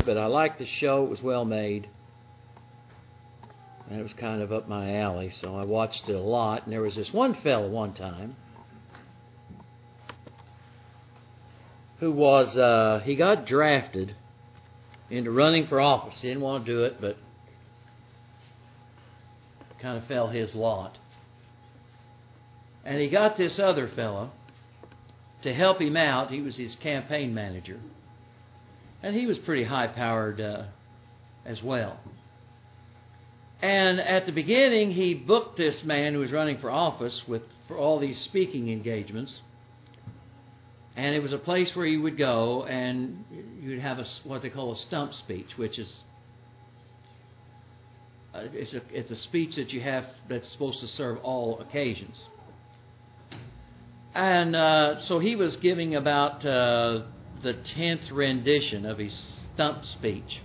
but I liked the show. It was well made. And it was kind of up my alley, so I watched it a lot. And there was this one fellow one time who was, he got drafted into running for office. He didn't want to do it, but kind of fell his lot. And he got this other fellow to help him out. He was his campaign manager. And he was pretty high-powered as well. And at the beginning, he booked this man who was running for office for all these speaking engagements. And it was a place where you would go and you'd have what they call a stump speech, which is it's a speech that you have that's supposed to serve all occasions. And so he was giving about the 10th rendition of his stump speech.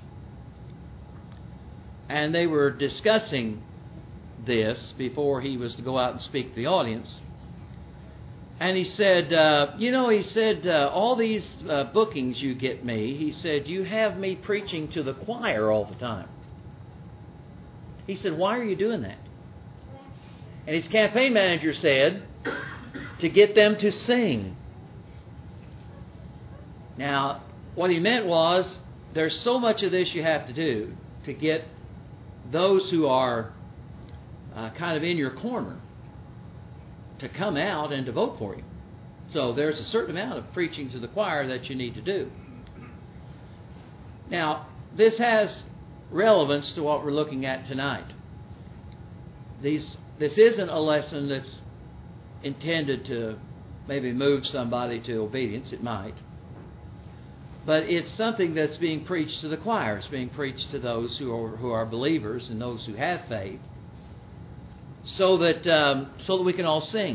And they were discussing this before he was to go out and speak to the audience. And he said, all these bookings you get me, he said, you have me preaching to the choir all the time. He said, why are you doing that? And his campaign manager said, to get them to sing. Now, what he meant was, there's so much of this you have to do to get those who are kind of in your corner to come out and to vote for you. So there's a certain amount of preaching to the choir that you need to do. Now, this has relevance to what we're looking at tonight. This isn't a lesson that's intended to maybe move somebody to obedience. It might. But it's something that's being preached to the choir. It's being preached to those who are believers and those who have faith, so that we can all sing.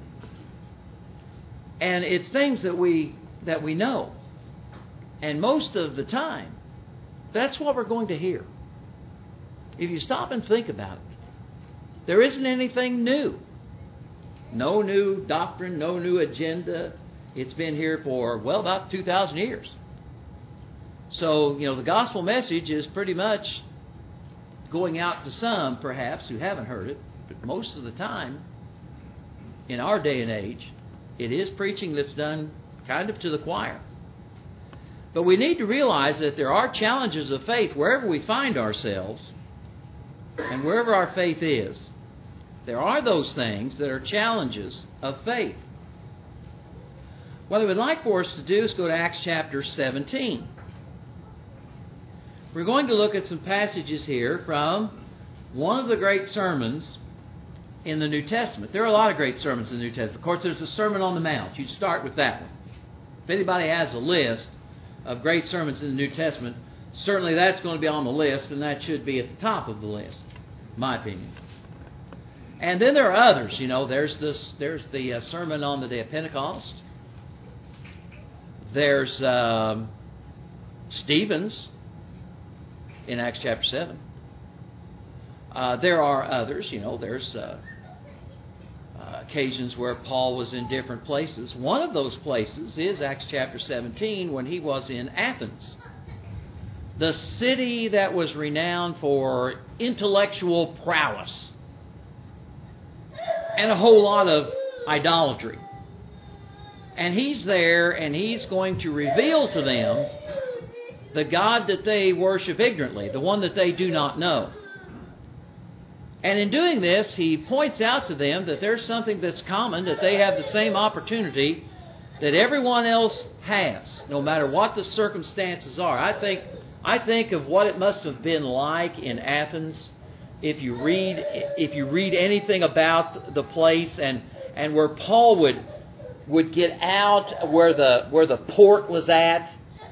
And it's things that we know, and most of the time, that's what we're going to hear. If you stop and think about it, there isn't anything new. No new doctrine, no new agenda. It's been here for, about 2,000 years. So, the gospel message is pretty much going out to some, perhaps, who haven't heard it. But most of the time, in our day and age, it is preaching that's done kind of to the choir. But we need to realize that there are challenges of faith wherever we find ourselves and wherever our faith is. There are those things that are challenges of faith. What I would like for us to do is go to Acts chapter 17. We're going to look at some passages here from one of the great sermons in the New Testament. There are a lot of great sermons in the New Testament. Of course, there's the Sermon on the Mount. You'd start with that one. If anybody has a list of great sermons in the New Testament, certainly that's going to be on the list, and that should be at the top of the list, in my opinion. And then there are others. There's the Sermon on the Day of Pentecost. There's Stephen's in Acts chapter 7. There are others. There's occasions where Paul was in different places. One of those places is Acts chapter 17 when he was in Athens, the city that was renowned for intellectual prowess and a whole lot of idolatry. And he's there, and he's going to reveal to them the God that they worship ignorantly, the one that they do not know. And in doing this, he points out to them that there's something that's common, that they have the same opportunity that everyone else has, no matter what the circumstances are. I think of what it must have been like in Athens if you read anything about the place and where Paul would get out where the port was at,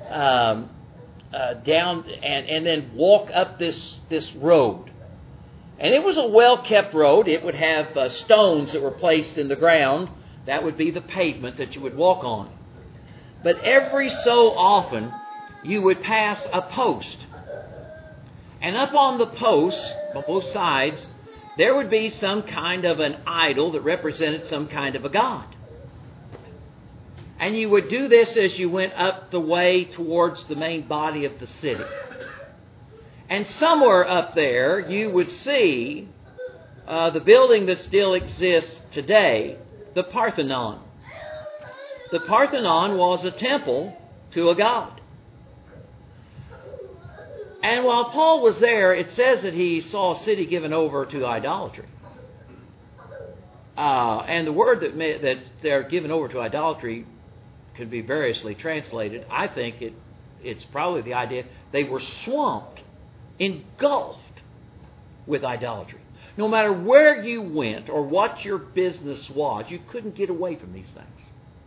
down and then walk up this road. And it was a well-kept road. It would have stones that were placed in the ground. That would be the pavement that you would walk on. But every so often, you would pass a post. And up on the posts, on both sides, there would be some kind of an idol that represented some kind of a god. And you would do this as you went up the way towards the main body of the city. And somewhere up there you would see the building that still exists today, the Parthenon. The Parthenon was a temple to a god. And while Paul was there, it says that he saw a city given over to idolatry. And the word that they're given over to idolatry could be variously translated. I think it's probably the idea they were swamped, engulfed with idolatry. No matter where you went or what your business was, you couldn't get away from these things.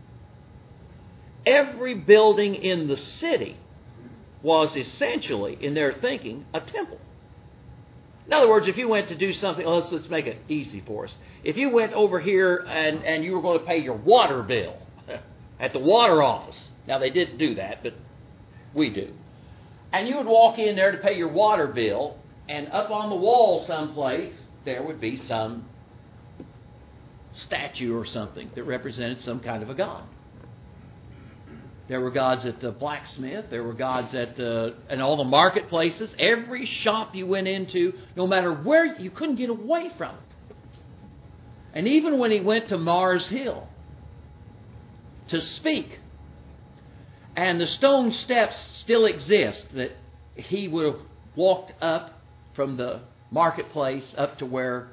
Every building in the city was essentially, in their thinking, a temple. In other words, if you went to do something, let's make it easy for us. If you went over here and you were going to pay your water bill at the water office. Now, they didn't do that, but we do. And you would walk in there to pay your water bill, and up on the wall someplace, there would be some statue or something that represented some kind of a god. There were gods at the blacksmith. There were gods in all the marketplaces. Every shop you went into, no matter where, you couldn't get away from it. And even when he went to Mars Hill to speak, and the stone steps still exist that he would have walked up from the marketplace up to where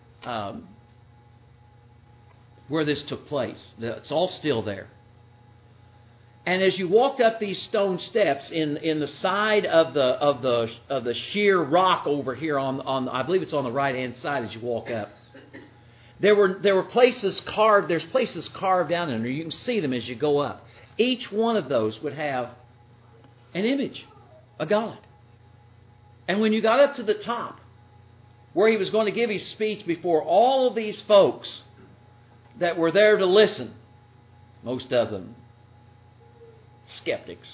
this took place. It's all still there. And as you walked up these stone steps in the side of the sheer rock over here on I believe it's on the right hand side as you walk up, there were places carved. There's places carved down in there. You can see them as you go up. Each one of those would have an image, a god. And when you got up to the top, where he was going to give his speech before all of these folks that were there to listen, most of them skeptics.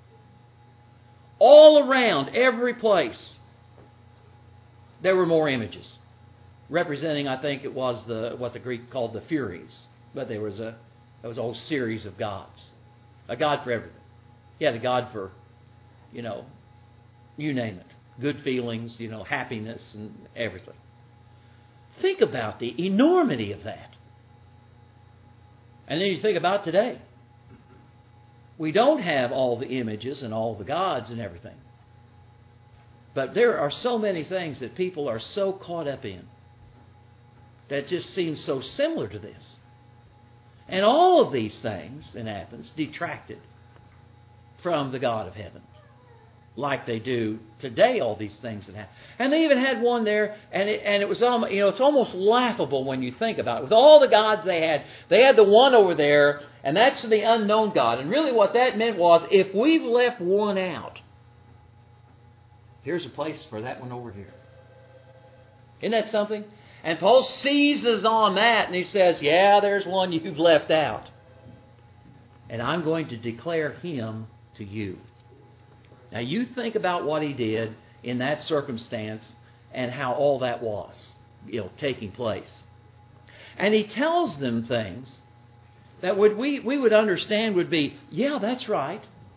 All around, every place, there were more images. Representing, I think it was what the Greek called the Furies. But there was a whole series of gods. A god for everything. He had a god for, you name it. Good feelings, happiness and everything. Think about the enormity of that. And then you think about today. We don't have all the images and all the gods and everything. But there are so many things that people are so caught up in that just seems so similar to this. And all of these things in Athens detracted from the God of heaven. Like they do today, all these things that happen. And they even had one there, and it was almost, it's almost laughable when you think about it. With all the gods they had the one over there, and that's the unknown God. And really what that meant was, if we've left one out, here's a place for that one over here. Isn't that something? And Paul seizes on that, and he says, yeah, there's one you've left out. And I'm going to declare him to you. Now you think about what he did in that circumstance and how all that was, taking place. And he tells them things that we would understand would be, yeah, that's right.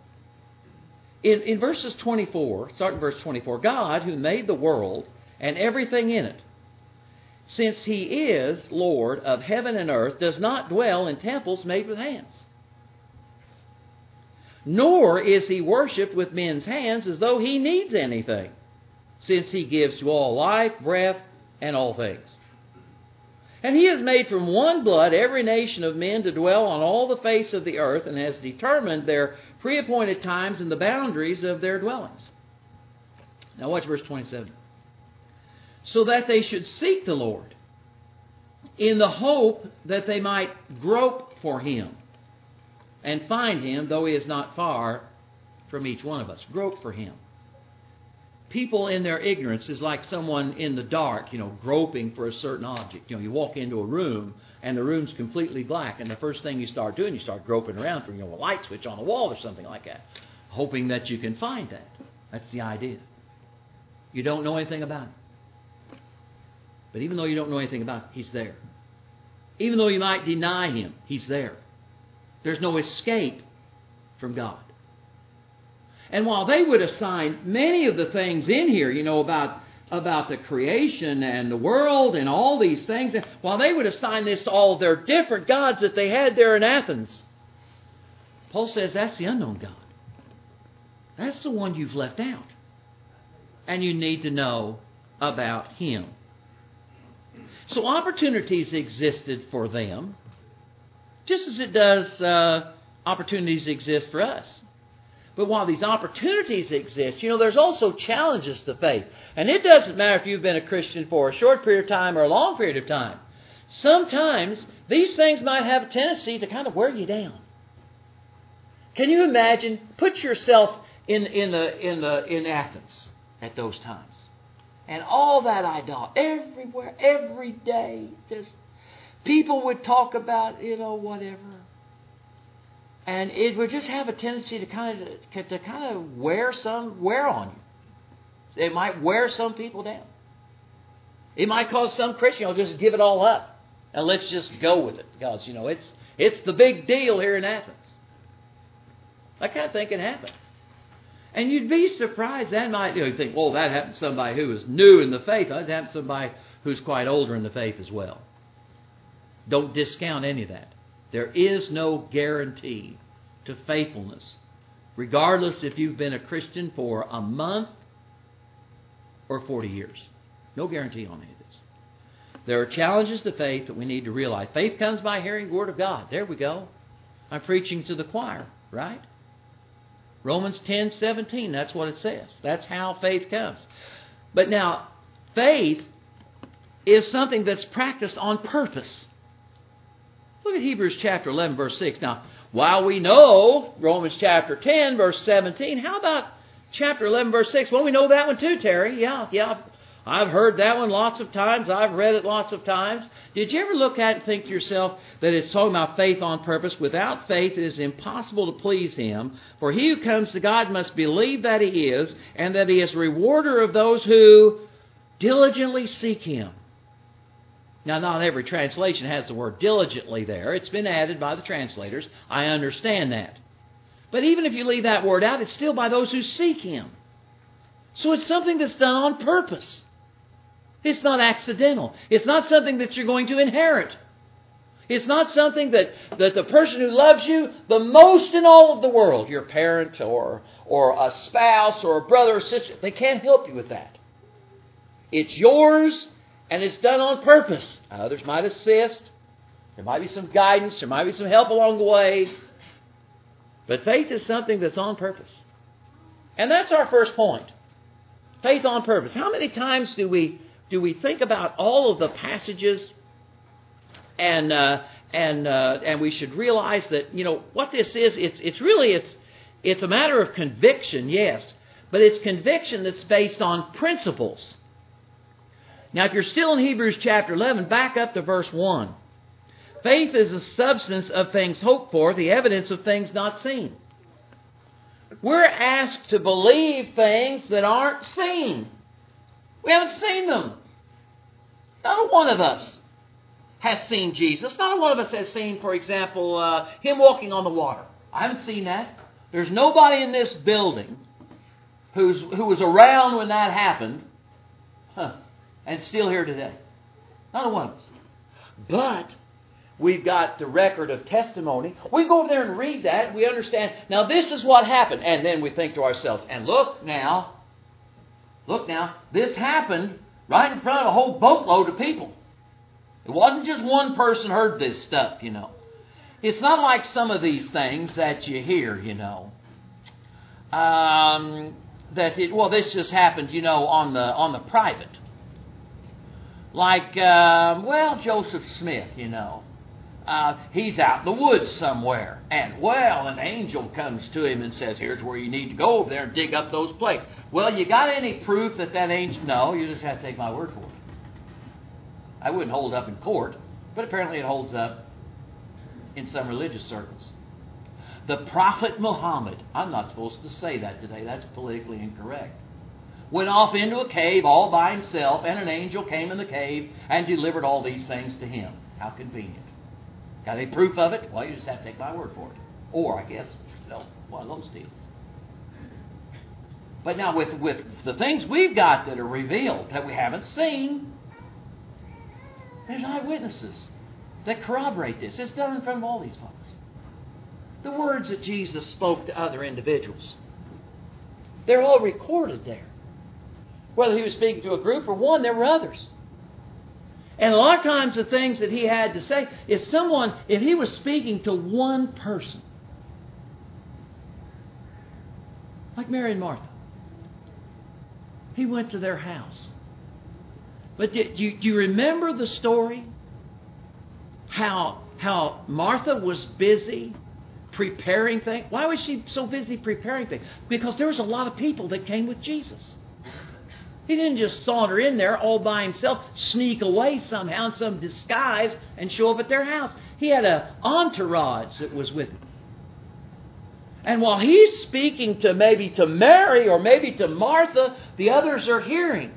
In verses 24, starting verse 24, God who made the world and everything in it, since he is Lord of heaven and earth, does not dwell in temples made with hands. Nor is he worshipped with men's hands as though he needs anything, since he gives to all life, breath, and all things. And he has made from one blood every nation of men to dwell on all the face of the earth, and has determined their pre-appointed times and the boundaries of their dwellings. Now watch verse 27. So that they should seek the Lord in the hope that they might grope for him and find him, though he is not far from each one of us. Grope for him. People in their ignorance is like someone in the dark, groping for a certain object. You walk into a room and the room's completely black, and the first thing you start doing, you start groping around for a light switch on the wall or something like that, hoping that you can find that. That's the idea. You don't know anything about it. But even though you don't know anything about it, he's there. Even though you might deny him, he's there. There's no escape from God. And while they would assign many of the things in here, about the creation and the world and all these things, while they would assign this to all their different gods that they had there in Athens, Paul says that's the unknown God. That's the one you've left out. And you need to know about Him. So opportunities existed for them, just as it does opportunities exist for us. But while these opportunities exist, there's also challenges to faith. And it doesn't matter if you've been a Christian for a short period of time or a long period of time. Sometimes these things might have a tendency to kind of wear you down. Can you imagine? Put yourself in Athens at those times. And all that idolatry, everywhere, every day, just people would talk about, whatever. And it would just have a tendency to kind of wear on you. It might wear some people down. It might cause some Christian, just give it all up and let's just go with it, because it's the big deal here in Athens. That kind of thing can happen. And you'd be surprised. That might, you think, well, that happened to somebody who is new in the faith. That happened to somebody who's quite older in the faith as well. Don't discount any of that. There is no guarantee to faithfulness, regardless if you've been a Christian for a month or 40 years. No guarantee on any of this. There are challenges to faith that we need to realize. Faith comes by hearing the Word of God. There we go. I'm preaching to the choir, right? Romans 10:17, that's what it says. That's how faith comes. But now, faith is something that's practiced on purpose. Look at Hebrews chapter 11, verse 6. Now, while we know Romans chapter 10, verse 17, how about chapter 11, verse 6? Well, we know that one too, Terry. Yeah. I've heard that one lots of times. I've read it lots of times. Did you ever look at it and think to yourself that it's talking about faith on purpose? Without faith, it is impossible to please Him. For he who comes to God must believe that He is, and that He is a rewarder of those who diligently seek Him. Now, not every translation has the word diligently there. It's been added by the translators. I understand that. But even if you leave that word out, it's still by those who seek Him. So it's something that's done on purpose. It's not accidental. It's not something that you're going to inherit. It's not something that the person who loves you the most in all of the world, your parent or a spouse or a brother or sister, they can't help you with that. It's yours, and it's done on purpose. Others might assist. There might be some guidance. There might be some help along the way. But faith is something that's on purpose. And that's our first point. Faith on purpose. How many times do we think about all of the passages and we should realize that, what this is, it's a matter of conviction, yes, but it's conviction that's based on principles. Now, if you're still in Hebrews chapter 11, back up to verse 1. Faith is the substance of things hoped for, the evidence of things not seen. We're asked to believe things that aren't seen. We haven't seen them. Not one of us has seen Jesus. Not one of us has seen, for example, Him walking on the water. I haven't seen that. There's nobody in this building who was around when that happened, and still here today. Not one of us. But we've got the record of testimony. We go over there and read that. We understand, now this is what happened. And then we think to ourselves, and look now, this happened right in front of a whole boatload of people. It wasn't just one person heard this stuff, It's not like some of these things that you hear, this just happened, on the private. Like, Joseph Smith, he's out in the woods somewhere. And, an angel comes to him and says, here's where you need to go over there and dig up those plates. Well, you got any proof that angel... No, you just have to take my word for it. I wouldn't hold up in court, but apparently it holds up in some religious circles. The Prophet Muhammad, I'm not supposed to say that today, that's politically incorrect, went off into a cave all by himself, and an angel came in the cave and delivered all these things to him. How convenient. Got any proof of it? Well, you just have to take my word for it. Or, I guess, one of those deals. But now with the things we've got that are revealed that we haven't seen, there's eyewitnesses that corroborate this. It's done in front of all these folks. The words that Jesus spoke to other individuals, they're all recorded there. Whether he was speaking to a group or one, there were others. And a lot of times the things that he had to say, if he was speaking to one person, like Mary and Martha, he went to their house. But do you remember the story? How Martha was busy preparing things. Why was she so busy preparing things? Because there was a lot of people that came with Jesus. He didn't just saunter in there all by himself, sneak away somehow in some disguise and show up at their house. He had an entourage that was with him. And while he's speaking to maybe to Mary or maybe to Martha, the others are hearing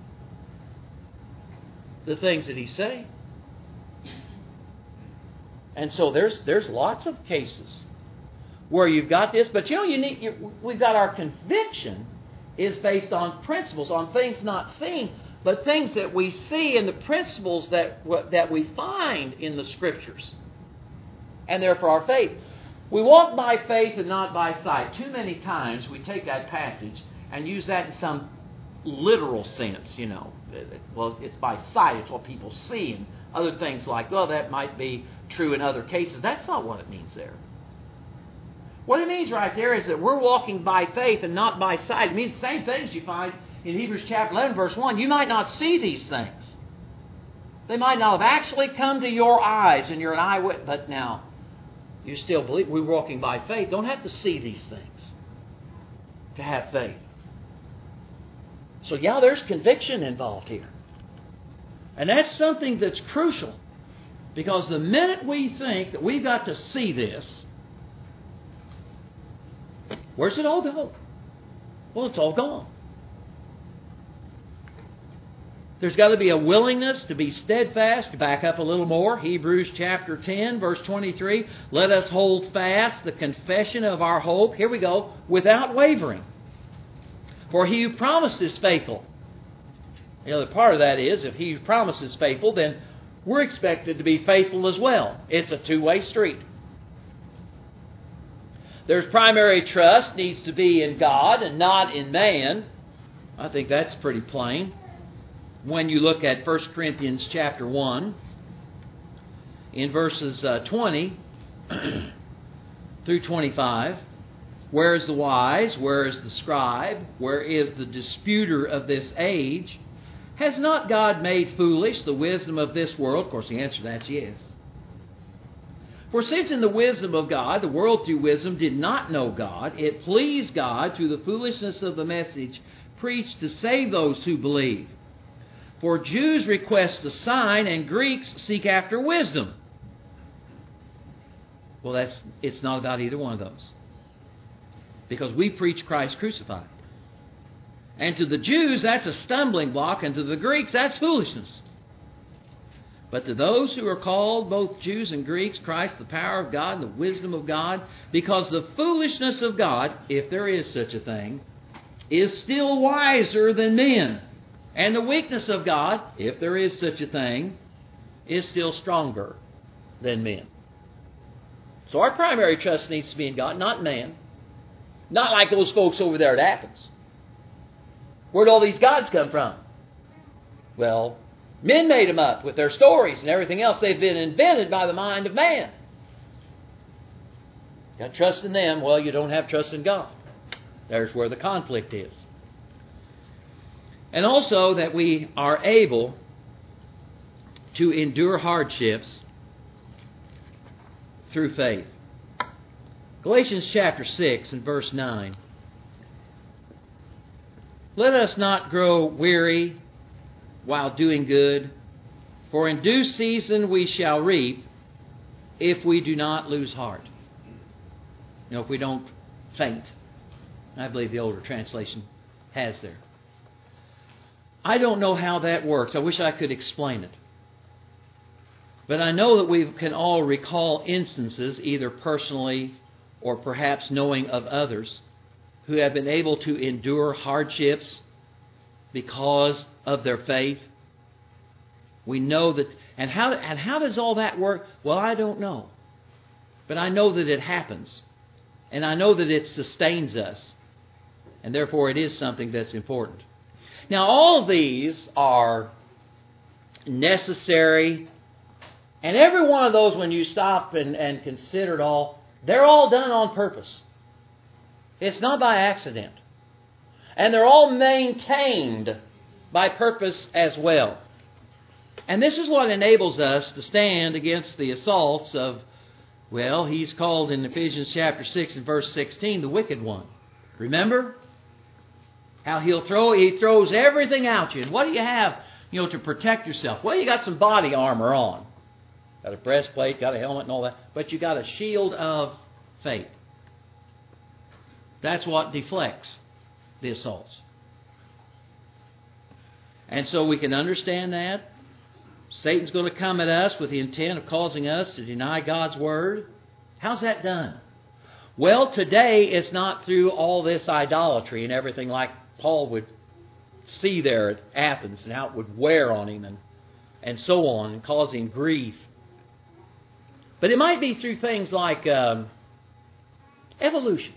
the things that he's saying. And so there's lots of cases where you've got this, but we've got our conviction is based on principles, on things not seen, but things that we see and the principles that we find in the Scriptures. And therefore our faith. We walk by faith and not by sight. Too many times we take that passage and use that in some literal sense, Well, it's by sight, it's what people see, and other things like, well, that might be true in other cases. That's not what it means there. What it means right there is that we're walking by faith and not by sight. It means the same things you find in Hebrews chapter 11, verse 1. You might not see these things. They might not have actually come to your eyes and you're an eyewitness, but now you still believe. We're walking by faith. Don't have to see these things to have faith. So there's conviction involved here. And that's something that's crucial. Because the minute we think that we've got to see this, where's it all go? Well, it's all gone. There's got to be a willingness to be steadfast. To back up a little more, Hebrews chapter 10, verse 23. Let us hold fast the confession of our hope. Here we go. Without wavering. For he who promised is faithful. The other part of that is, if he who promised is faithful, then we're expected to be faithful as well. It's a two-way street. There's primary trust needs to be in God and not in man. I think that's pretty plain. When you look at 1 Corinthians chapter 1, in verses 20 through 25, where is the wise? Where is the scribe? Where is the disputer of this age? Has not God made foolish the wisdom of this world? Of course, the answer to that's yes. For since in the wisdom of God, the world through wisdom did not know God, it pleased God through the foolishness of the message preached to save those who believe. For Jews request a sign and Greeks seek after wisdom. Well, it's not about either one of those. Because we preach Christ crucified. And to the Jews, that's a stumbling block, and to the Greeks, that's foolishness. But to those who are called, both Jews and Greeks, Christ, the power of God and the wisdom of God, because the foolishness of God, if there is such a thing, is still wiser than men. And the weakness of God, if there is such a thing, is still stronger than men. So our primary trust needs to be in God, not man. Not like those folks over there at Athens. Where'd all these gods come from? Well, men made them up with their stories and everything else. They've been invented by the mind of man. Got trust in them. Well, you don't have trust in God. There's where the conflict is. And also that we are able to endure hardships through faith. Galatians chapter 6 and verse 9. Let us not grow weary while doing good, for in due season we shall reap if we do not lose heart. If we don't faint. I believe the older translation has there. I don't know how that works. I wish I could explain it. But I know that we can all recall instances, either personally or perhaps knowing of others, who have been able to endure hardships because of their faith. We know that, and how does all that work? Well, I don't know. But I know that it happens. And I know that it sustains us. And therefore it is something that's important. Now all of these are necessary. And every one of those, when you stop and consider it all, they're all done on purpose. It's not by accident. And they're all maintained by purpose as well. And this is what enables us to stand against the assaults of, well, he's called in Ephesians chapter 6 and verse 16, the wicked one. Remember how he throws everything at you. And what do you have, to protect yourself? Well, you got some body armor on. Got a breastplate, got a helmet and all that. But you got a shield of faith. That's what deflects the assaults. And so we can understand that. Satan's going to come at us with the intent of causing us to deny God's Word. How's that done? Well, today it's not through all this idolatry and everything like Paul would see there at Athens and how it would wear on him and so on and cause him grief. But it might be through things like evolution.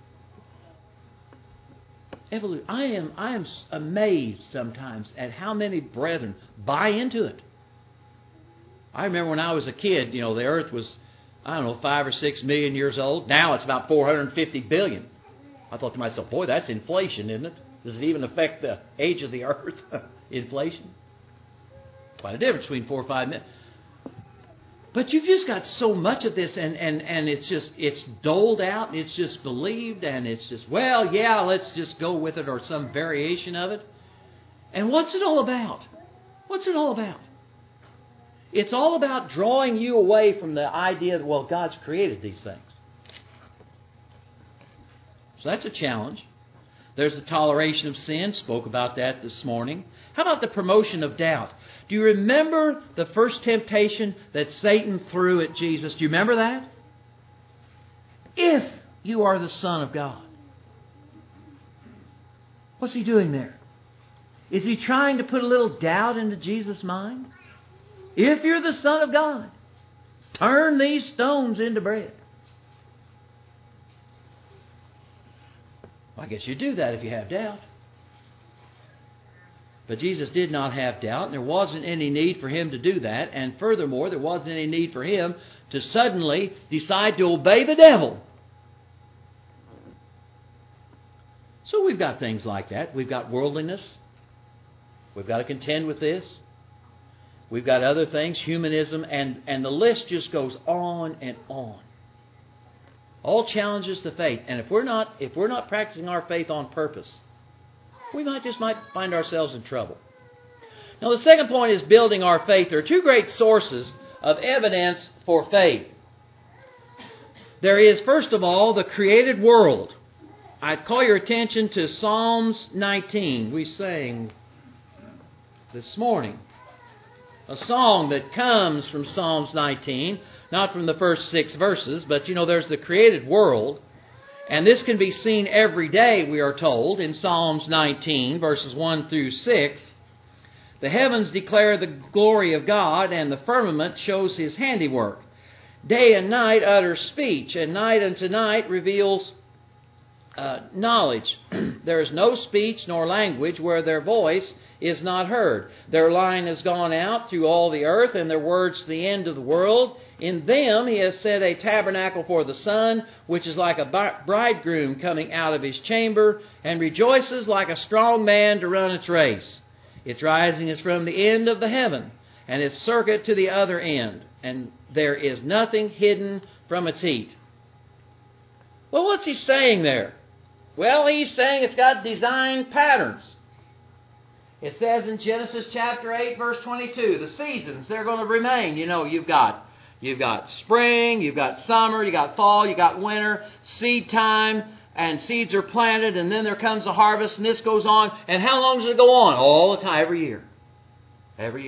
I am amazed sometimes at how many brethren buy into it. I remember when I was a kid, the earth was, 5 or 6 million years old. Now it's about 450 billion. I thought to myself, boy, that's inflation, isn't it? Does it even affect the age of the earth? Inflation? Quite a difference between 4 or 5 million. But you've just got so much of this and it's doled out, and it's just believed, and it's just, well, yeah, let's just go with it, or some variation of it. And what's it all about? What's it all about? It's all about drawing you away from the idea that, well, God's created these things. So that's a challenge. There's the toleration of sin. Spoke about that this morning. How about the promotion of doubt? Do you remember the first temptation that Satan threw at Jesus? Do you remember that? If you are the Son of God. What's he doing there? Is he trying to put a little doubt into Jesus' mind? If you're the Son of God, turn these stones into bread. Well, I guess you do that if you have doubt. But Jesus did not have doubt, and there wasn't any need for him to do that. And furthermore, there wasn't any need for him to suddenly decide to obey the devil. So we've got things like that. We've got worldliness. We've got to contend with this. We've got other things, humanism, and the list just goes on and on. All challenges to faith. And if we're not practicing our faith on purpose, we might find ourselves in trouble. Now the second point is building our faith. There are two great sources of evidence for faith. There is, first of all, the created world. I'd call your attention to Psalms 19. We sang this morning a song that comes from Psalms 19, not from the first 6 verses, but there's the created world. And this can be seen every day, we are told, in Psalms 19, verses 1 through 6. The heavens declare the glory of God, and the firmament shows His handiwork. Day and night utter speech, and night unto night reveals knowledge. There is no speech nor language where their voice is not heard. Their line has gone out through all the earth, and their words to the end of the world. In them He has set a tabernacle for the sun, which is like a bridegroom coming out of his chamber, and rejoices like a strong man to run its race. Its rising is from the end of the heaven, and its circuit to the other end, and there is nothing hidden from its heat. Well, what's he saying there? Well, he's saying it's got design patterns. It says in Genesis chapter 8, verse 22, the seasons, they're going to remain. You've got spring, you've got summer, you've got fall, you've got winter, seed time, and seeds are planted, and then there comes a harvest, and this goes on. And how long does it go on? All the time, every year. Every year.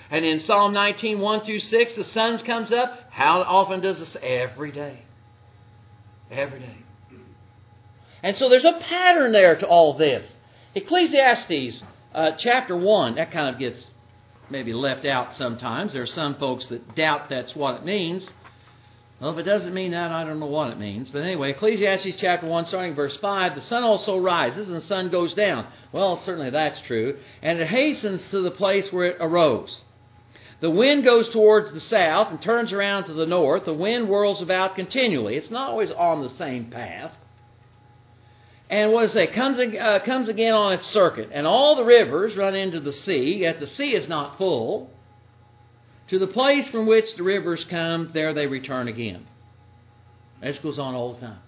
And in Psalm 19, 1 through 6, the sun comes up. How often does this? Every day. Every day. And so there's a pattern there to all this. Ecclesiastes chapter 1, that kind of gets maybe left out sometimes. There are some folks that doubt that's what it means. Well, if it doesn't mean that, I don't know what it means. But anyway, Ecclesiastes chapter 1, starting verse 5, the sun also rises and the sun goes down. Well, certainly that's true. And it hastens to the place where it arose. The wind goes towards the south and turns around to the north. The wind whirls about continually. It's not always on the same path. And what does it say? Comes again on its circuit. And all the rivers run into the sea, yet the sea is not full. To the place from which the rivers come, there they return again. This goes on all the time.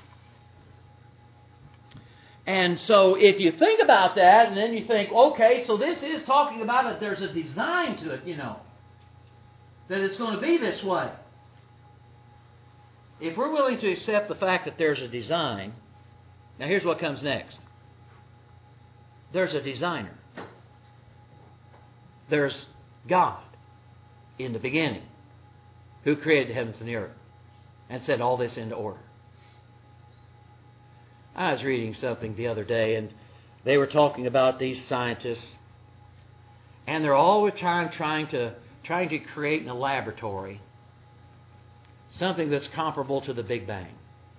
And so if you think about that, and then you think, okay, so this is talking about it, there's a design to it, that it's going to be this way. If we're willing to accept the fact that there's a design, now here's what comes next. There's a designer. There's God in the beginning, who created the heavens and the earth and set all this into order. I was reading something the other day, and they were talking about these scientists, and they're all the time trying to create in a laboratory something that's comparable to the Big Bang.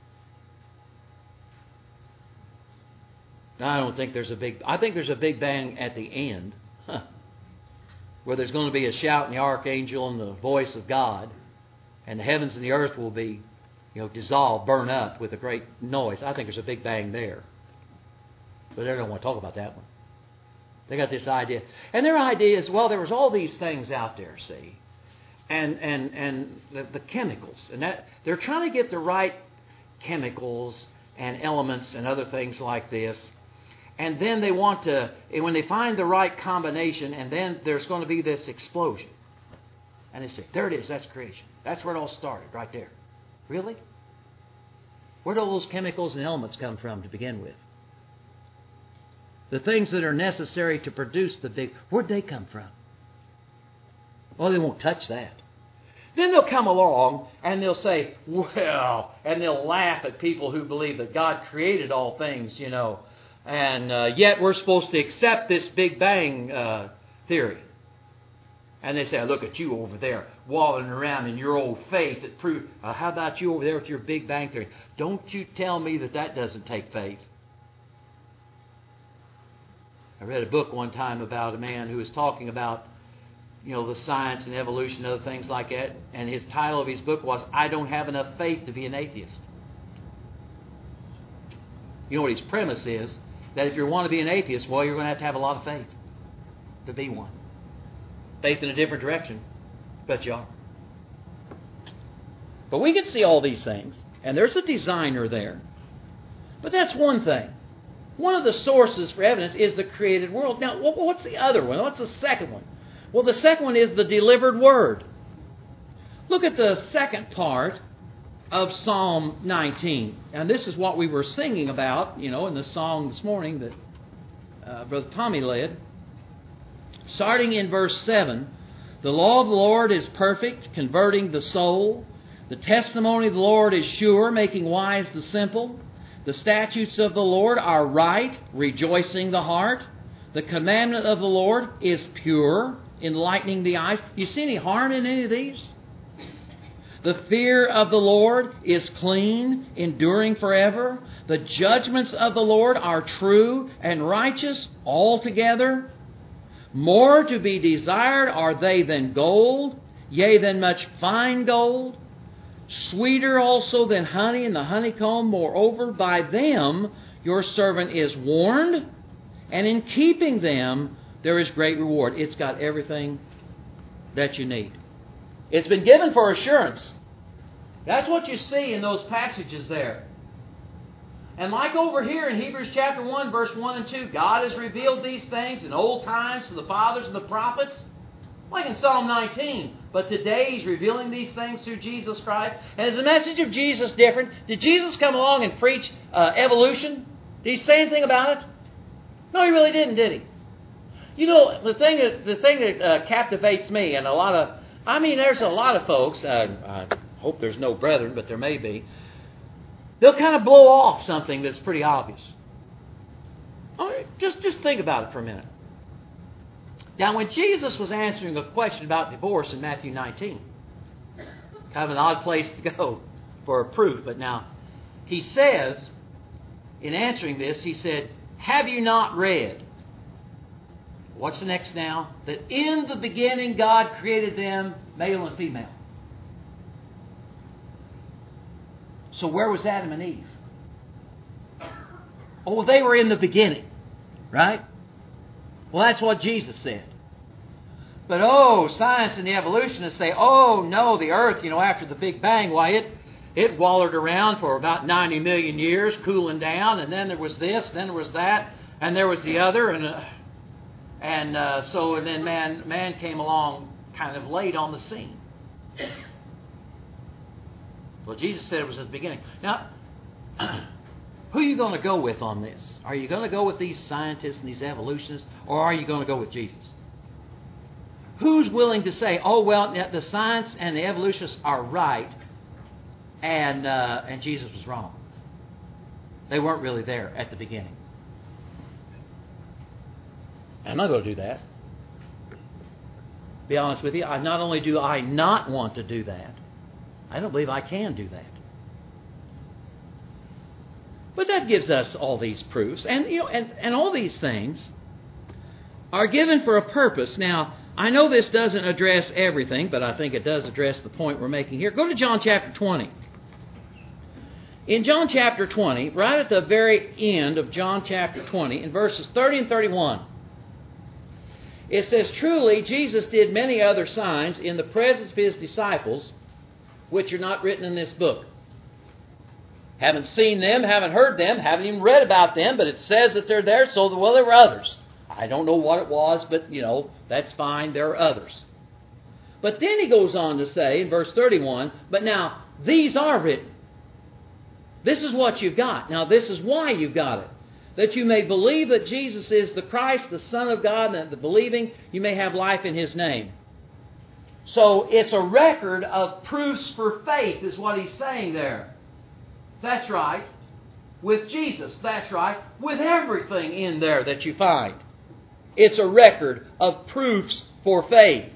I don't think there's I think there's a Big Bang at the end, where there's going to be a shout in the archangel and the voice of God, and the heavens and the earth will be, dissolved, burn up with a great noise. I think there's a Big Bang there. But they don't want to talk about that one. They got this idea. And their idea is, well, there was all these things out there, see, and the chemicals. And that they're trying to get the right chemicals and elements and other things like this. And then they want to, when they find the right combination, and then there's going to be this explosion. And they say, there it is, that's creation. That's where it all started, right there. Really? Where do all those chemicals and elements come from to begin with? The things that are necessary to produce where'd they come from? Well, they won't touch that. Then they'll come along and they'll say, well, and they'll laugh at people who believe that God created all things, and yet we're supposed to accept this Big Bang theory. And they say, look at you over there, wallowing around in your old faith. How about you over there with your Big Bang theory? Don't you tell me that doesn't take faith. I read a book one time about a man who was talking about, the science and evolution and other things like that. And his title of his book was, I Don't Have Enough Faith to Be an Atheist. You know what his premise is? That if you want to be an atheist, well, you're going to have a lot of faith to be one. Faith in a different direction, but you are. But we can see all these things, and there's a designer there. But that's one thing. One of the sources for evidence is the created world. Now, what's the other one? What's the second one? Well, the second one is the delivered word. Look at the second part of Psalm 19. And this is what we were singing about, in the song this morning that Brother Tommy led. Starting in verse 7, the law of the Lord is perfect, converting the soul. The testimony of the Lord is sure, making wise the simple. The statutes of the Lord are right, rejoicing the heart. The commandment of the Lord is pure, enlightening the eyes. You see any harm in any of these? The fear of the Lord is clean, enduring forever. The judgments of the Lord are true and righteous altogether. More to be desired are they than gold, yea, than much fine gold. Sweeter also than honey and the honeycomb. Moreover, by them your servant is warned, and in keeping them there is great reward. It's got everything that you need. It's been given for assurance. That's what you see in those passages there. And like over here in Hebrews chapter 1, verse 1 and 2, God has revealed these things in old times to the fathers and the prophets. Like in Psalm 19. But today He's revealing these things through Jesus Christ. And is the message of Jesus different? Did Jesus come along and preach evolution? Did He say anything about it? No, He really didn't, did He? You know, the thing that captivates me, and there's a lot of folks, I hope there's no brethren, but there may be, they'll kind of blow off something that's pretty obvious. All right, just think about it for a minute. Now, when Jesus was answering a question about divorce in Matthew 19, kind of an odd place to go for a proof, but now, he says, in answering this, he said, have you not read? What's the next now? That in the beginning God created them male and female. So where was Adam and Eve? Oh, they were in the beginning, right? Well, that's what Jesus said. But science and the evolutionists say, no, the earth, after the Big Bang, why it wallowed around for about 90 million years, cooling down, and then there was this, then there was that, and there was the other, and then man came along kind of late on the scene. Well, Jesus said it was at the beginning. Now, who are you going to go with on this? Are you going to go with these scientists and these evolutionists, or are you going to go with Jesus? Who's willing to say, the science and the evolutionists are right, and Jesus was wrong? They weren't really there at the beginning. I'm not going to do that. Be honest with you, not only do I not want to do that, I don't believe I can do that. But that gives us all these proofs, and all these things are given for a purpose. Now, I know this doesn't address everything, but I think it does address the point we're making here. Go to John chapter 20. In John chapter 20, right at the very end of John chapter 20, in verses 30 and 31, it says, truly, Jesus did many other signs in the presence of his disciples, which are not written in this book. Haven't seen them, haven't heard them, haven't even read about them, but it says that they're there, so there were others. I don't know what it was, but, that's fine, there are others. But then he goes on to say, in verse 31, but now, these are written. This is what you've got. Now, this is why you've got it. That you may believe that Jesus is the Christ, the Son of God, and that the believing you may have life in his name. So it's a record of proofs for faith is what he's saying there. That's right. With Jesus, that's right. With everything in there that you find. It's a record of proofs for faith.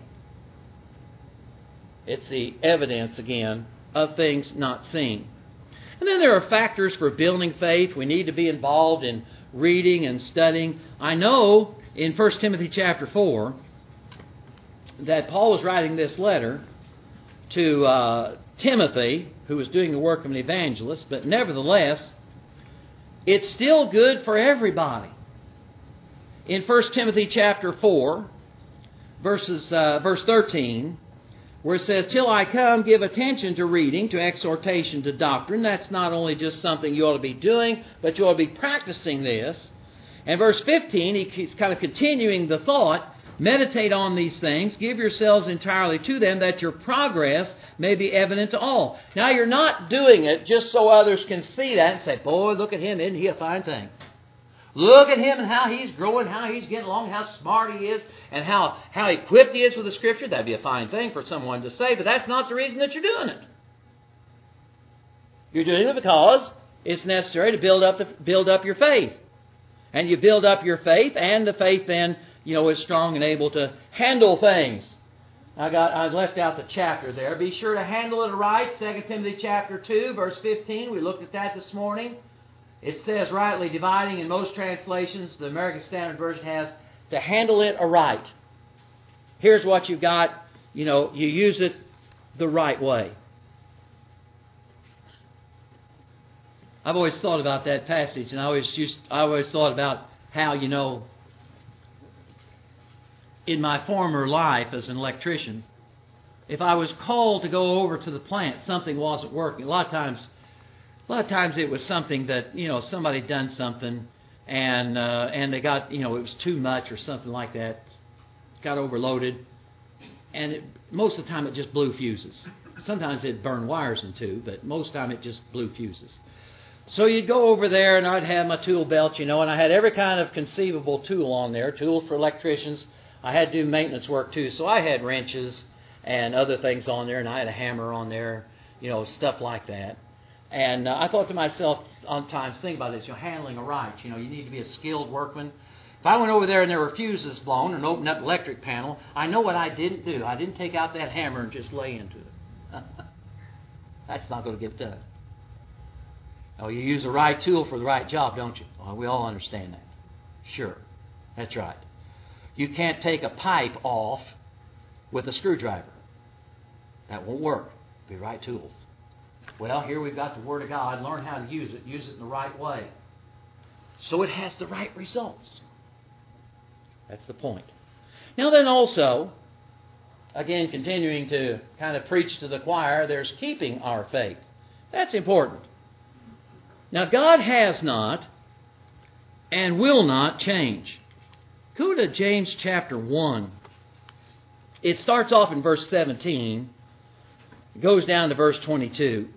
It's the evidence, again, of things not seen. And then there are factors for building faith. We need to be involved in reading and studying. I know in 1 Timothy chapter 4 that Paul was writing this letter to Timothy, who was doing the work of an evangelist, but nevertheless, it's still good for everybody. In 1 Timothy chapter 4, verse 13, where it says, till I come, give attention to reading, to exhortation, to doctrine. That's not only just something you ought to be doing, but you ought to be practicing this. And verse 15, he's kind of continuing the thought, meditate on these things, give yourselves entirely to them, that your progress may be evident to all. Now, you're not doing it just so others can see that and say, boy, look at him, isn't he a fine thing? Look at him and how he's growing, how he's getting along, how smart he is, and how equipped he is with the Scripture. That'd be a fine thing for someone to say, but that's not the reason that you're doing it. You're doing it because it's necessary to build up your faith. And you build up your faith, and the faith then, is strong and able to handle things. I left out the chapter there. Be sure to handle it right. 2 Timothy chapter 2, verse 15. We looked at that this morning. It says rightly dividing. In most translations, the American Standard Version has to handle it aright. Here's what you've got. You use it the right way. I've always thought about that passage, and I always thought about how, in my former life as an electrician, if I was called to go over to the plant, something wasn't working. A lot of times it was something that, somebody had done something and they got, it was too much or something like that. It got overloaded. And most of the time it just blew fuses. Sometimes it'd burn wires in two, but most of the time it just blew fuses. So you'd go over there, and I'd have my tool belt, and I had every kind of conceivable tool on there, tools for electricians. I had to do maintenance work too, so I had wrenches and other things on there, and I had a hammer on there, stuff like that. And I thought to myself, sometimes, think about this, handling a right. You need to be a skilled workman. If I went over there and there were fuses blown and opened up the electric panel, I know what I didn't do. I didn't take out that hammer and just lay into it. That's not going to get done. Oh, you use the right tool for the right job, don't you? Well, we all understand that. Sure. That's right. You can't take a pipe off with a screwdriver. That won't work. Be right tools. Well, here we've got the Word of God. Learn how to use it. Use it in the right way. So it has the right results. That's the point. Now then also, again, continuing to kind of preach to the choir, there's keeping our faith. That's important. Now, God has not and will not change. Go to James chapter 1. It starts off in verse 17. It goes down to verse 22.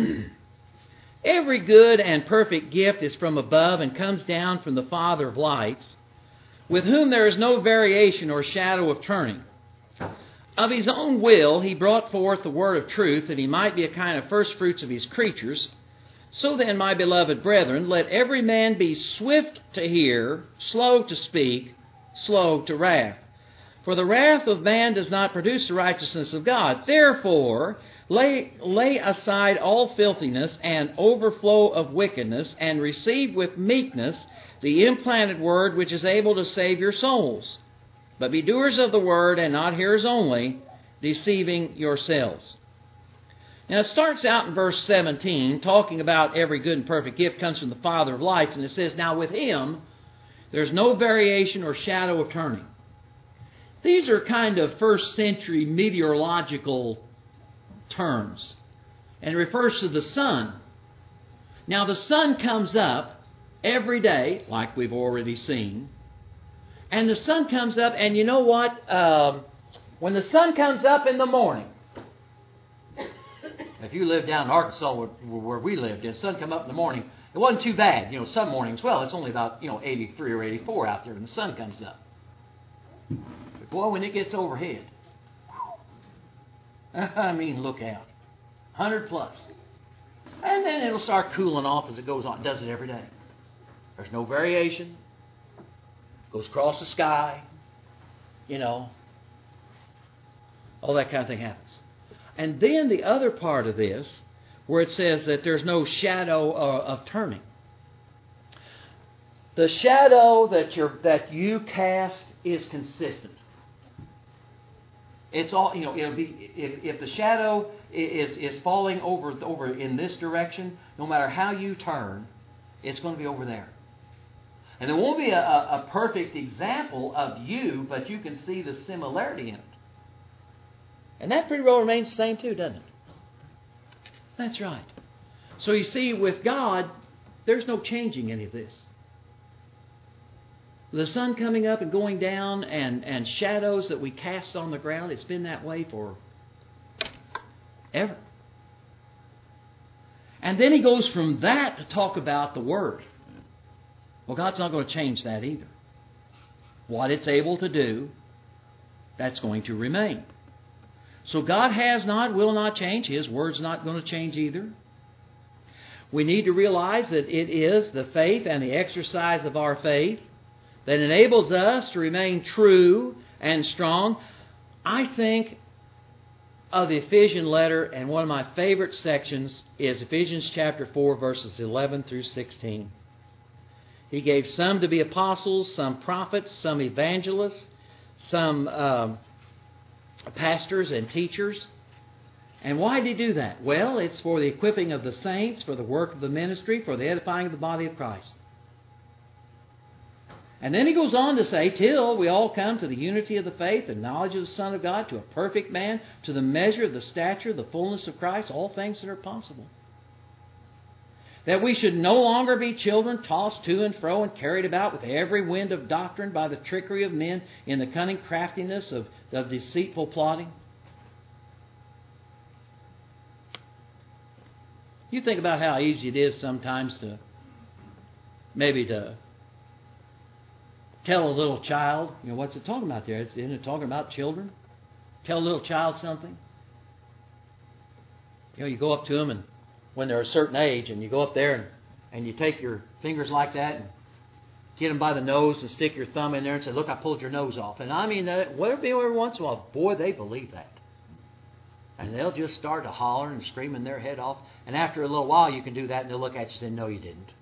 Every good and perfect gift is from above and comes down from the Father of lights, with whom there is no variation or shadow of turning. Of His own will He brought forth the word of truth, that He might be a kind of firstfruits of His creatures. So then, my beloved brethren, let every man be swift to hear, slow to speak, slow to wrath. For the wrath of man does not produce the righteousness of God. Therefore, lay aside all filthiness and overflow of wickedness, and receive with meekness the implanted word which is able to save your souls. But be doers of the word and not hearers only, deceiving yourselves. Now it starts out in verse 17, talking about every good and perfect gift comes from the Father of lights, and it says, now with Him there's no variation or shadow of turning. These are kind of first century meteorological terms, and it refers to the sun. Now the sun comes up every day, like we've already seen, and the sun comes up, and you know what? When the sun comes up in the morning, if you live down in Arkansas where we lived, the sun come up in the morning, it wasn't too bad. Some mornings, well, it's only about 83 or 84 out there when the sun comes up. But boy, when it gets overhead, I mean, look out. 100 plus. And then it'll start cooling off as it goes on. It does it every day. There's no variation. Goes across the sky. All that kind of thing happens. And then the other part of this, where it says that there's no shadow of turning. The shadow that you cast is consistent. It's all, it'll be, if the shadow is falling over in this direction, no matter how you turn, it's going to be over there. And there won't be a perfect example of you, but you can see the similarity in it. And that pretty well remains the same too, doesn't it? That's right. So you see, with God, there's no changing any of this. The sun coming up and going down and shadows that we cast on the ground, it's been that way for ever. And then he goes from that to talk about the Word. Well, God's not going to change that either. What it's able to do, that's going to remain. So God has not, will not change. His Word's not going to change either. We need to realize that it is the faith and the exercise of our faith that enables us to remain true and strong. I think of the Ephesian letter, and one of my favorite sections is Ephesians chapter 4, verses 11 through 16. He gave some to be apostles, some prophets, some evangelists, some pastors and teachers. And why did he do that? Well, it's for the equipping of the saints, for the work of the ministry, for the edifying of the body of Christ. And then he goes on to say, till we all come to the unity of the faith and knowledge of the Son of God, to a perfect man, to the measure of the stature, the fullness of Christ, all things that are possible. That we should no longer be children tossed to and fro and carried about with every wind of doctrine by the trickery of men in the cunning craftiness of deceitful plotting. You think about how easy it is sometimes to tell a little child, what's it talking about there? Isn't it talking about children? Tell a little child something. You go up to them, and when they're a certain age, and you go up there and you take your fingers like that and get them by the nose and stick your thumb in there and say, look, I pulled your nose off. And I mean, every once in a while, boy, they believe that. And they'll just start to holler and screaming their head off. And after a little while, you can do that, and they'll look at you and say, no, you didn't.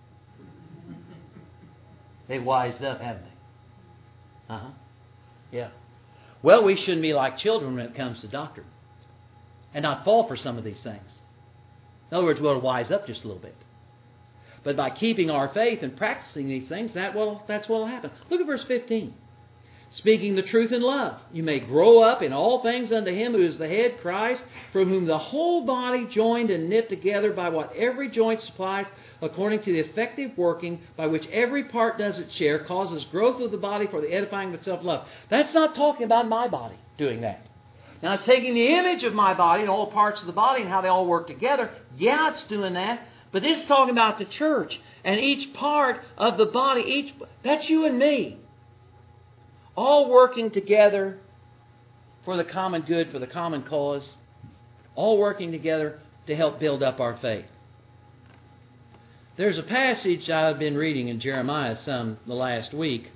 They've wised up, haven't they? Yeah. Well, we shouldn't be like children when it comes to doctrine and not fall for some of these things. In other words, we ought to wise up just a little bit. But by keeping our faith and practicing these things, that's what will happen. Look at verse 15. Speaking the truth in love, you may grow up in all things unto Him who is the head, Christ, from whom the whole body joined and knit together by what every joint supplies, according to the effective working by which every part does its share, causes growth of the body for the edifying of itself in love. That's not talking about my body doing that. Now, it's taking the image of my body and all parts of the body and how they all work together. Yeah, it's doing that. But this is talking about the church and each part of the body. That's you and me. All working together for the common good, for the common cause. All working together to help build up our faith. There's a passage I've been reading in Jeremiah the last week.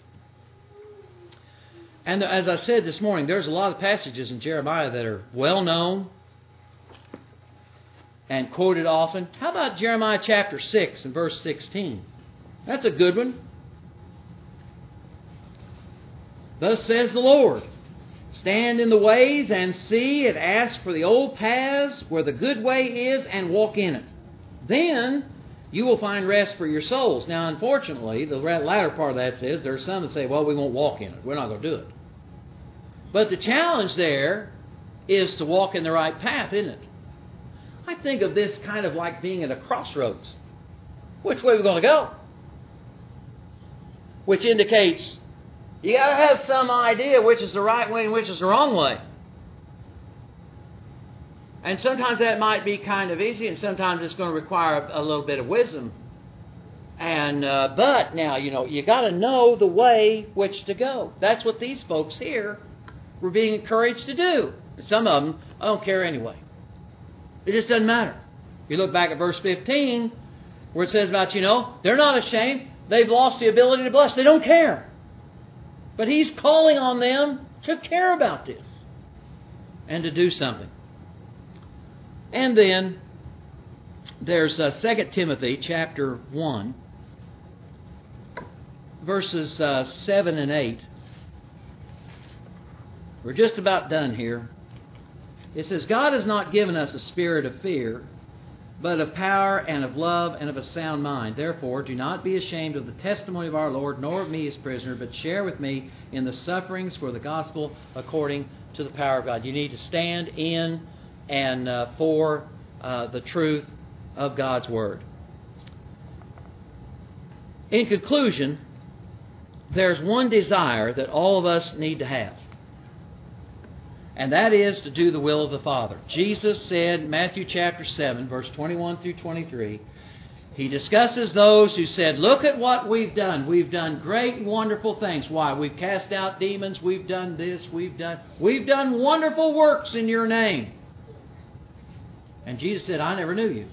And as I said this morning, there's a lot of passages in Jeremiah that are well known and quoted often. How about Jeremiah chapter 6 and verse 16? That's a good one. Thus says the Lord, stand in the ways and see and ask for the old paths where the good way is and walk in it. Then you will find rest for your souls. Now, unfortunately, the latter part of that says there are some that say, well, we won't walk in it. We're not going to do it. But the challenge there is to walk in the right path, isn't it? I think of this kind of like being at a crossroads. Which way are we going to go? Which indicates you got to have some idea which is the right way and which is the wrong way. And sometimes that might be kind of easy, and sometimes it's going to require a little bit of wisdom. And but now, you got to know the way which to go. That's what these folks here were being encouraged to do. Some of them, I don't care anyway. It just doesn't matter. You look back at verse 15, where it says about, they're not ashamed. They've lost the ability to bless. They don't care. But he's calling on them to care about this and to do something. And then there's 2 Timothy chapter 1, verses 7 and 8. We're just about done here. It says, God has not given us a spirit of fear, but of power and of love and of a sound mind. Therefore, do not be ashamed of the testimony of our Lord, nor of me as prisoner, but share with me in the sufferings for the gospel according to the power of God. You need to stand in and for the truth of God's Word. In conclusion, there's one desire that all of us need to have. And that is to do the will of the Father. Jesus said in Matthew chapter 7, verse 21 through 23, He discusses those who said, look at what we've done. We've done great and wonderful things. Why? We've cast out demons. We've done this. We've done wonderful works in your name. And Jesus said, I never knew you.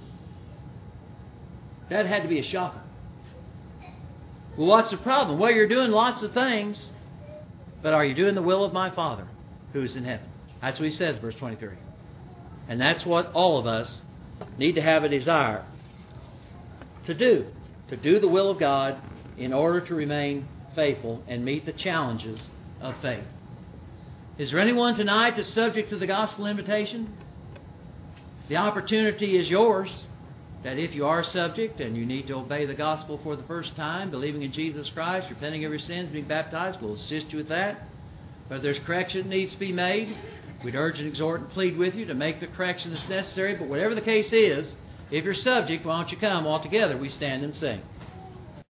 That had to be a shocker. Well, what's the problem? Well, you're doing lots of things, but are you doing the will of my Father who is in heaven? That's what He says, verse 23. And that's what all of us need to have a desire to do the will of God in order to remain faithful and meet the challenges of faith. Is there anyone tonight that's subject to the gospel invitation? The opportunity is yours, that if you are subject and you need to obey the gospel for the first time, believing in Jesus Christ, repenting of your sins, being baptized, we'll assist you with that. But if there's correction that needs to be made, we'd urge and exhort and plead with you to make the correction that's necessary. But whatever the case is, if you're subject, why don't you come all together? We stand and sing.